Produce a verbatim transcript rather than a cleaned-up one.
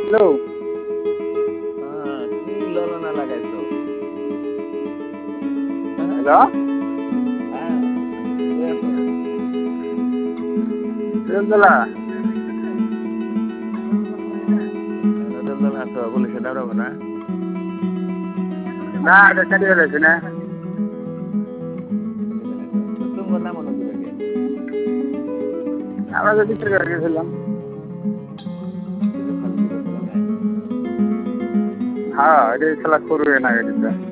Hello. হ্যাঁ, কি ললনা লাগাইছো? হ্যালো। হ্যাঁ, কই আছো? সিরাজদৌল্লা। দোলদোলা আছো, পুলিশে দাঁড়াবো না? না এটা কাটি ফেলেছি না। তোমার নাম মনে করে গে আমরা তো বিচার করে গেছিলাম। কিছু খালি কিছু খেলা নাই। হ্যাঁ এটা খেলা করবে না গাড়িটা।